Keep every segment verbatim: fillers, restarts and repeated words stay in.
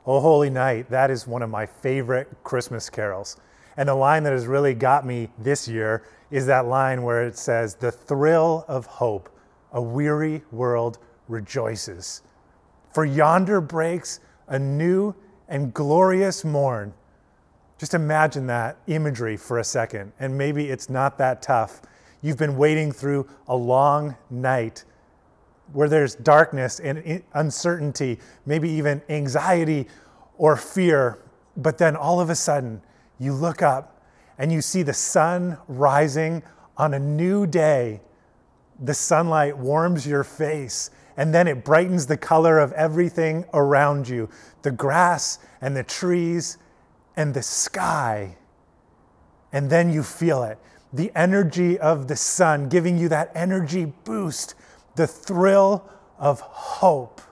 O Holy Night, that is one of my favorite Christmas carols. And the line that has really got me this year is that line where it says, "The thrill of hope, a weary world rejoices. For yonder breaks a new and glorious morn." Just imagine that imagery for a second, and maybe it's not that tough. You've been waiting through a long night where there's darkness and uncertainty, maybe even anxiety or fear, but then all of a sudden you look up and you see the sun rising on a new day. The sunlight warms your face, and then it brightens the color of everything around you, the grass and the trees and the sky. And then you feel it, the energy of the sun giving you that energy boost, the thrill of hope.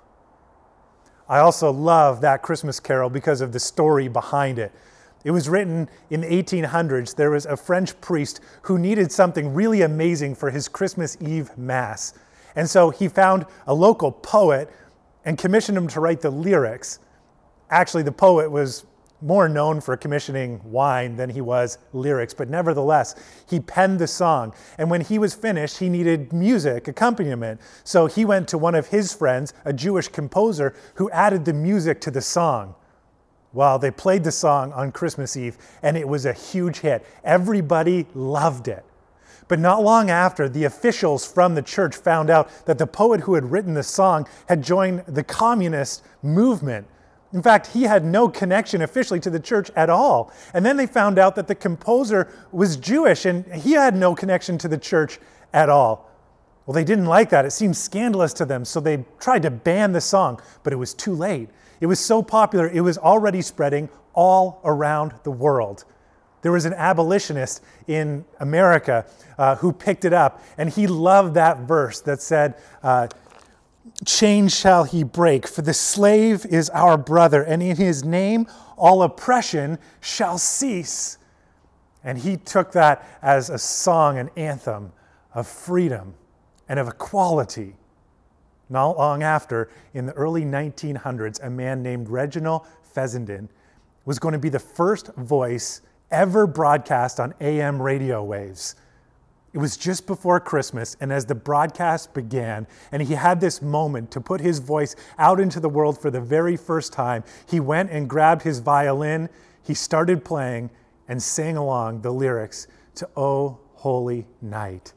I also love that Christmas carol because of the story behind it. It was written in the eighteen hundreds. There was a French priest who needed something really amazing for his Christmas Eve Mass. And so he found a local poet and commissioned him to write the lyrics. Actually, the poet was more known for commissioning wine than he was lyrics, but nevertheless, he penned the song. And when he was finished, he needed music accompaniment. So he went to one of his friends, a Jewish composer, who added the music to the song. Well, they played the song on Christmas Eve, and it was a huge hit. Everybody loved it. But not long after, the officials from the church found out that the poet who had written the song had joined the communist movement. In fact, he had no connection officially to the church at all. And then they found out that the composer was Jewish and he had no connection to the church at all. Well, they didn't like that. It seemed scandalous to them, so they tried to ban the song, but it was too late. It was so popular, it was already spreading all around the world. There was an abolitionist in America uh, who picked it up, and he loved that verse that said, uh, "Chains shall he break, for the slave is our brother, and in his name all oppression shall cease." And he took that as a song, an anthem of freedom and of equality. Not long after, in the early nineteen hundreds, a man named Reginald Fessenden was going to be the first voice ever broadcast on A M radio waves. It was just before Christmas, and as the broadcast began, and he had this moment to put his voice out into the world for the very first time, he went and grabbed his violin, he started playing, and sang along the lyrics to "O Holy Night."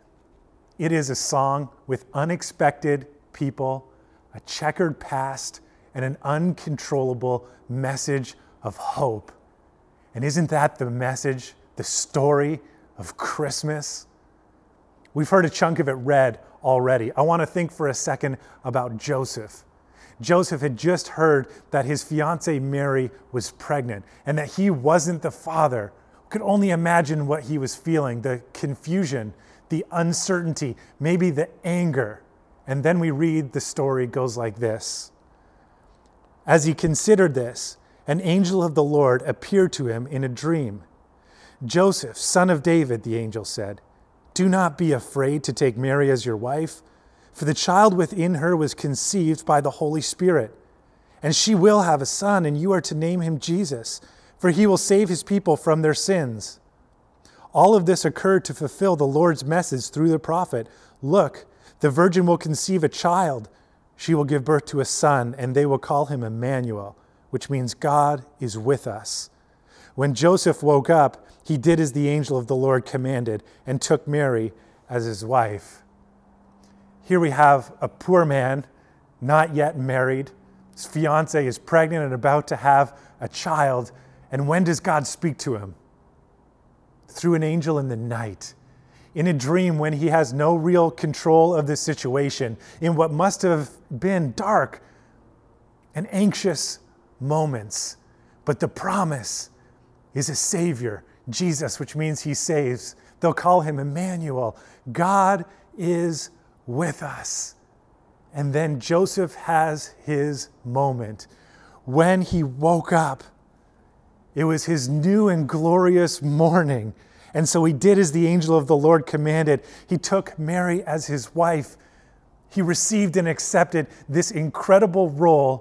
It is a song with unexpected people, a checkered past, and an uncontrollable message of hope. And isn't that the message, the story of Christmas? We've heard a chunk of it read already. I want to think for a second about Joseph. Joseph had just heard that his fiancée Mary was pregnant and that he wasn't the father. Could only imagine what he was feeling, the confusion, the uncertainty, maybe the anger. And then we read the story goes like this. As he considered this, an angel of the Lord appeared to him in a dream. "Joseph, son of David," the angel said, "do not be afraid to take Mary as your wife, for the child within her was conceived by the Holy Spirit. And she will have a son, and you are to name him Jesus, for he will save his people from their sins." All of this occurred to fulfill the Lord's message through the prophet. "Look, the virgin will conceive a child. She will give birth to a son, and they will call him Emmanuel, which means God is with us." When Joseph woke up, he did as the angel of the Lord commanded and took Mary as his wife. Here we have a poor man, not yet married. His fiancée is pregnant and about to have a child. And when does God speak to him? Through an angel in the night, in a dream when he has no real control of the situation, in what must have been dark and anxious moments. But the promise is a Savior, Jesus, which means he saves. They'll call him Emmanuel. God is with us. And then Joseph has his moment. When he woke up, it was his new and glorious morning. And so he did as the angel of the Lord commanded. He took Mary as his wife. He received and accepted this incredible role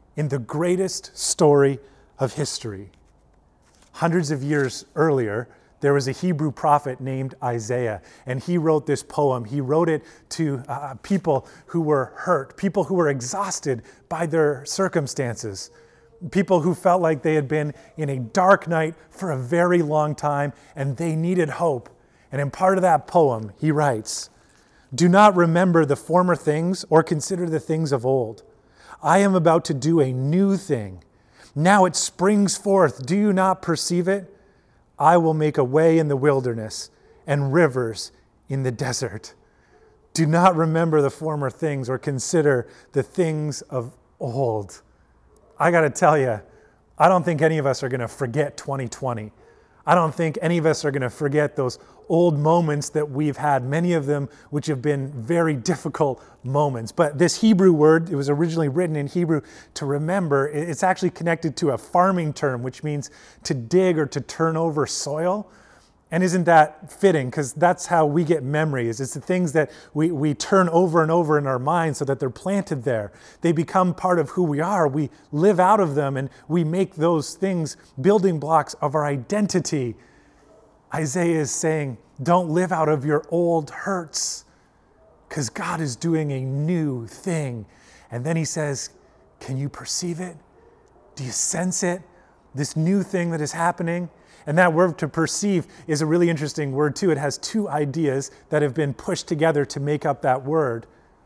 in the greatest story of history. Hundreds of years earlier, there was a Hebrew prophet named Isaiah, and he wrote this poem. He wrote it to uh, people who were hurt, people who were exhausted by their circumstances, people who felt like they had been in a dark night for a very long time, and they needed hope. And in part of that poem, he writes, "Do not remember the former things or consider the things of old. I am about to do a new thing. Now it springs forth. Do you not perceive it? I will make a way in the wilderness and rivers in the desert. Do not remember the former things or consider the things of old." I got to tell you, I don't think any of us are going to forget twenty twenty. I don't think any of us are going to forget those old moments that we've had, many of them which have been very difficult moments. But this Hebrew word, it was originally written in Hebrew to remember, it's actually connected to a farming term, which means to dig or to turn over soil. And isn't that fitting? Because that's how we get memories. It's the things that we, we turn over and over in our minds so that they're planted there. They become part of who we are. We live out of them and we make those things building blocks of our identity. Isaiah is saying, don't live out of your old hurts because God is doing a new thing. And then he says, can you perceive it? Do you sense it? This new thing that is happening? And that word to perceive is a really interesting word too. It has two ideas that have been pushed together to make up that word.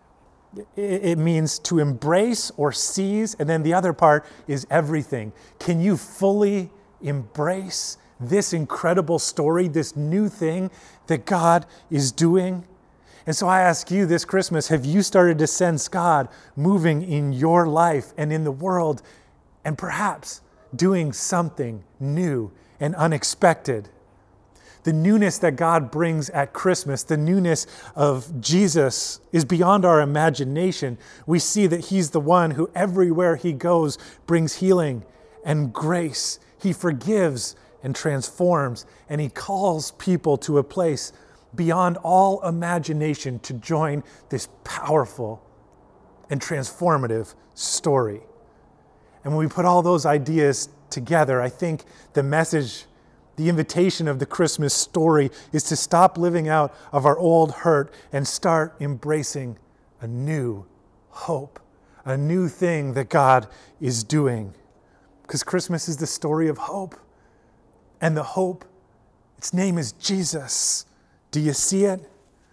It means to embrace or seize, and then the other part is everything. Can you fully embrace this incredible story, this new thing that God is doing? And so I ask you this Christmas, have you started to sense God moving in your life and in the world, and perhaps doing something new and unexpected? The newness that God brings at Christmas, the newness of Jesus, is beyond our imagination. We see that he's the one who everywhere he goes brings healing and grace. He forgives and transforms, and he calls people to a place beyond all imagination to join this powerful and transformative story. And when we put all those ideas together, I think the message, the invitation of the Christmas story is to stop living out of our old hurt and start embracing a new hope, a new thing that God is doing. Because Christmas is the story of hope. And the hope, its name is Jesus. Do you see it?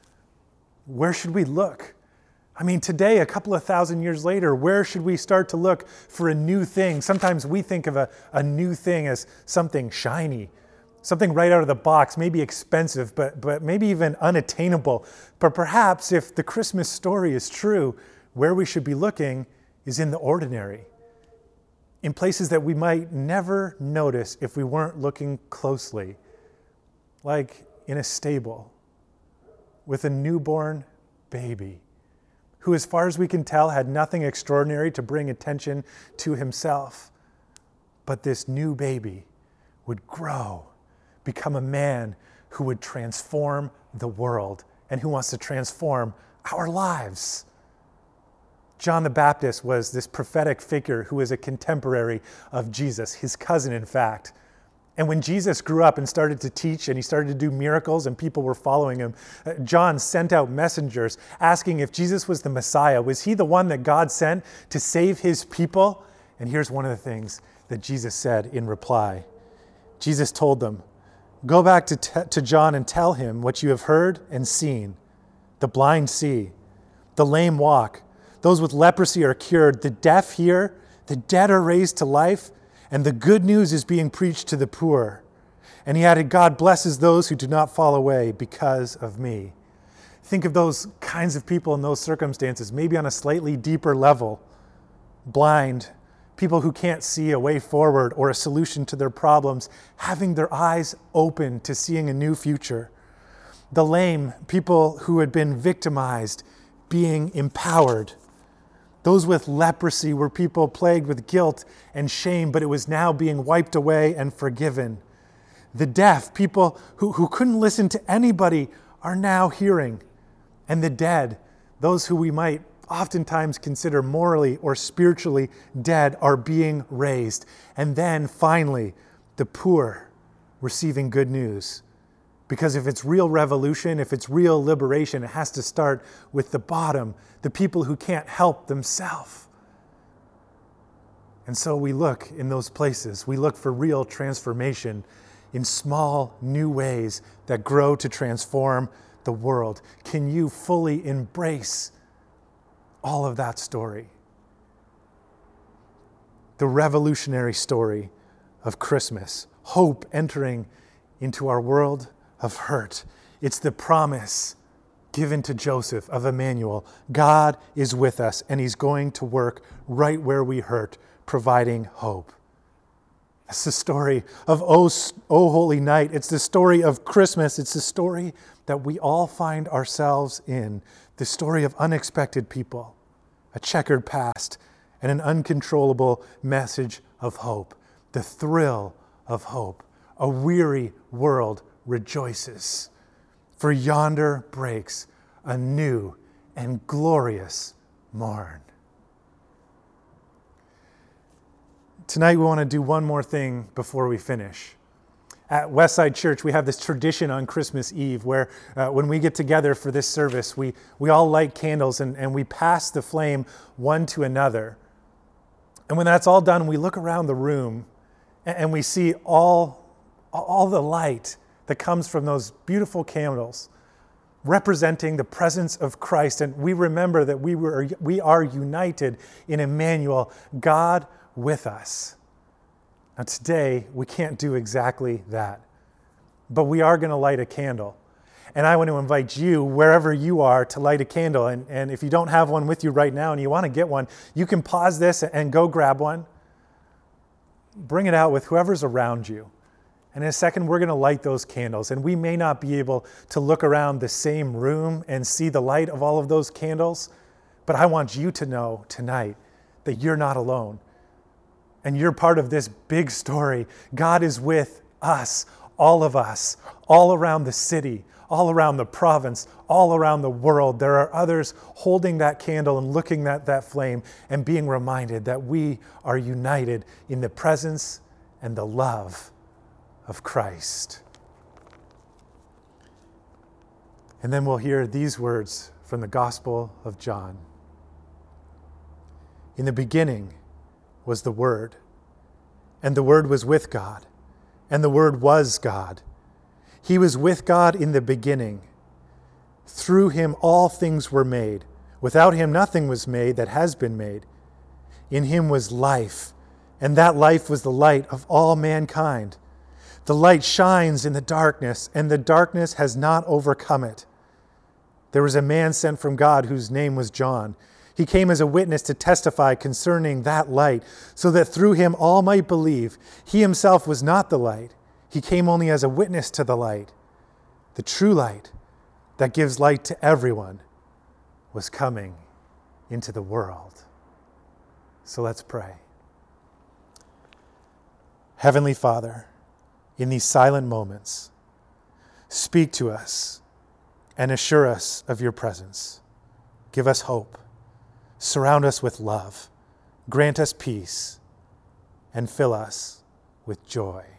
Where should we look? I mean, today, a couple of thousand years later, where should we start to look for a new thing? Sometimes we think of a, a new thing as something shiny, something right out of the box, maybe expensive, but, but maybe even unattainable. But perhaps if the Christmas story is true, where we should be looking is in the ordinary, in places that we might never notice if we weren't looking closely, like in a stable with a newborn baby, who, as far as we can tell, had nothing extraordinary to bring attention to himself. But this new baby would grow, become a man who would transform the world and who wants to transform our lives. John the Baptist was this prophetic figure who was a contemporary of Jesus, his cousin, in fact. And when Jesus grew up and started to teach and he started to do miracles and people were following him, John sent out messengers asking if Jesus was the Messiah. Was he the one that God sent to save his people? And here's one of the things that Jesus said in reply. Jesus told them, "Go back to, te- to John and tell him what you have heard and seen. The blind see, the lame walk, those with leprosy are cured, the deaf hear, the dead are raised to life, and the good news is being preached to the poor." And he added, "God blesses those who do not fall away because of me." Think of those kinds of people in those circumstances, maybe on a slightly deeper level. Blind, people who can't see a way forward or a solution to their problems, having their eyes open to seeing a new future. The lame, people who had been victimized, being empowered. Those with leprosy were people plagued with guilt and shame, but it was now being wiped away and forgiven. The deaf, people who, who couldn't listen to anybody, are now hearing. And the dead, those who we might oftentimes considered morally or spiritually dead are being raised. And then finally, the poor receiving good news. Because if it's real revolution, if it's real liberation, it has to start with the bottom, the people who can't help themselves. And so we look in those places. We look for real transformation in small, new ways that grow to transform the world. Can you fully embrace all of that story? The revolutionary story of Christmas, hope entering into our world of hurt. It's the promise given to Joseph of Emmanuel. God is with us, and he's going to work right where we hurt, providing hope. It's the story of O, o Holy Night. It's the story of Christmas. It's the story that we all find ourselves in. The story of unexpected people, a checkered past, and an uncontrollable message of hope. The thrill of hope. A weary world rejoices, for yonder breaks a new and glorious morn. Tonight we want to do one more thing before we finish. At Westside Church, we have this tradition on Christmas Eve where uh, when we get together for this service, we, we all light candles and, and we pass the flame one to another. And when that's all done, we look around the room and, and we see all, all the light that comes from those beautiful candles representing the presence of Christ. And we remember that we were we are united in Emmanuel, God with us. Now today, we can't do exactly that, but we are going to light a candle. And I want to invite you, wherever you are, to light a candle. And, and if you don't have one with you right now and you want to get one, you can pause this and go grab one. Bring it out with whoever's around you. And in a second, we're going to light those candles. And we may not be able to look around the same room and see the light of all of those candles, but I want you to know tonight that you're not alone. And you're part of this big story. God is with us, all of us, all around the city, all around the province, all around the world. There are others holding that candle and looking at that flame and being reminded that we are united in the presence and the love of Christ. And then we'll hear these words from the Gospel of John. In the beginning was the Word, and the Word was with God, and the Word was God. He was with God in the beginning. Through him all things were made. Without him nothing was made that has been made. In him was life, and that life was the light of all mankind. The light shines in the darkness, and the darkness has not overcome it. There was a man sent from God whose name was John. He came as a witness to testify concerning that light, so that through him all might believe. He himself was not the light. He came only as a witness to the light. The true light that gives light to everyone was coming into the world. So let's pray. Heavenly Father, in these silent moments, speak to us and assure us of your presence. Give us hope. Surround us with love. Grant us peace and fill us with joy.